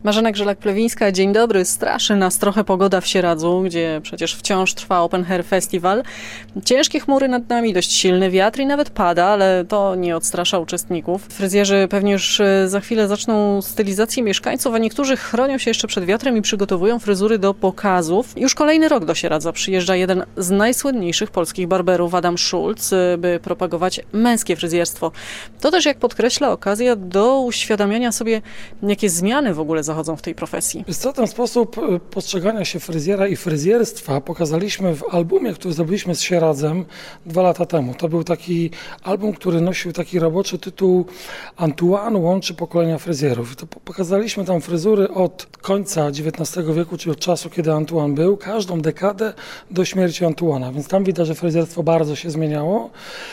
Marzena Grzelak-Plewińska, dzień dobry. Straszy nas trochę pogoda w Sieradzu, gdzie przecież wciąż trwa Open Hair Festival. Ciężkie chmury nad nami, dość silny wiatr i nawet pada, ale to nie odstrasza uczestników. Fryzjerzy pewnie już za chwilę zaczną stylizację mieszkańców, a niektórzy chronią się jeszcze przed wiatrem i przygotowują fryzury do pokazów. Już kolejny rok do Sieradza przyjeżdża jeden z najsłynniejszych polskich barberów, Adam Schulz, by propagować męskie fryzjerstwo. To też, jak podkreśla, okazja do uświadamiania sobie, jakie zmiany w ogóle zachodzą w tej profesji. Co ten sposób postrzegania się fryzjera i fryzjerstwa pokazaliśmy w albumie, który zrobiliśmy z Sieradzem 2 lata temu. To był taki album, który nosił taki roboczy tytuł Antoine łączy pokolenia fryzjerów. I to pokazaliśmy tam fryzury od końca XIX wieku, czyli od czasu, kiedy Antoine był, każdą dekadę do śmierci Antoine'a. Więc tam widać, że fryzjerstwo bardzo się zmieniało.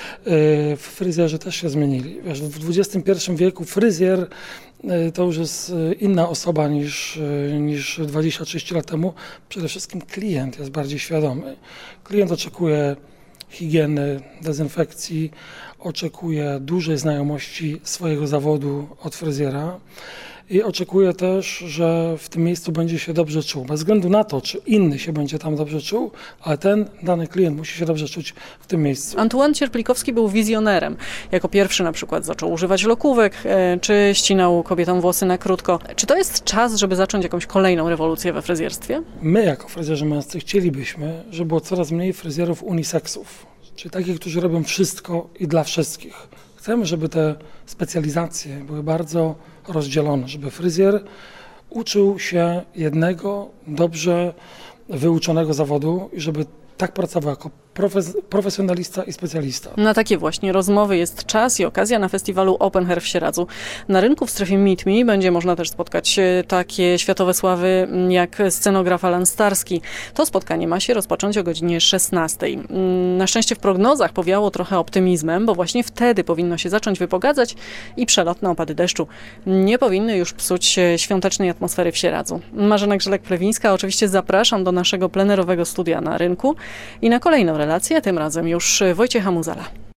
Fryzjerzy też się zmienili. Wiesz, w XXI wieku fryzjer to już jest inna osoba niż 20-30 lat temu. Przede wszystkim klient jest bardziej świadomy. Klient oczekuje higieny, dezynfekcji, oczekuje dużej znajomości swojego zawodu od fryzjera i oczekuje też, że w tym miejscu będzie się dobrze czuł. Bez względu na to, czy inny się będzie tam dobrze czuł, ale ten dany klient musi się dobrze czuć w tym miejscu. Antoine Cierplikowski był wizjonerem. Jako pierwszy na przykład zaczął używać lokówek, czy ścinał kobietom włosy na krótko. Czy to jest czas, żeby zacząć jakąś kolejną rewolucję we fryzjerstwie? My jako fryzjerzy męscy chcielibyśmy, żeby było coraz mniej fryzjerów uniseksów, czyli takich, którzy robią wszystko i dla wszystkich. Chcemy, żeby te specjalizacje były bardzo rozdzielone, żeby fryzjer uczył się jednego dobrze wyuczonego zawodu i żeby tak pracował jako profesjonalista i specjalista. Na takie właśnie rozmowy jest czas i okazja na festiwalu Open Hair w Sieradzu. Na rynku w strefie Meet Me będzie można też spotkać takie światowe sławy jak scenograf Alan Starski. To spotkanie ma się rozpocząć o godzinie 16. Na szczęście w prognozach powiało trochę optymizmem, bo właśnie wtedy powinno się zacząć wypogadzać i przelotne opady deszczu nie powinny już psuć świątecznej atmosfery w Sieradzu. Marzena Grzelak-Plewińska, oczywiście zapraszam do naszego plenerowego studia na rynku i na kolejną relację, tym razem już Wojciecha Muzala.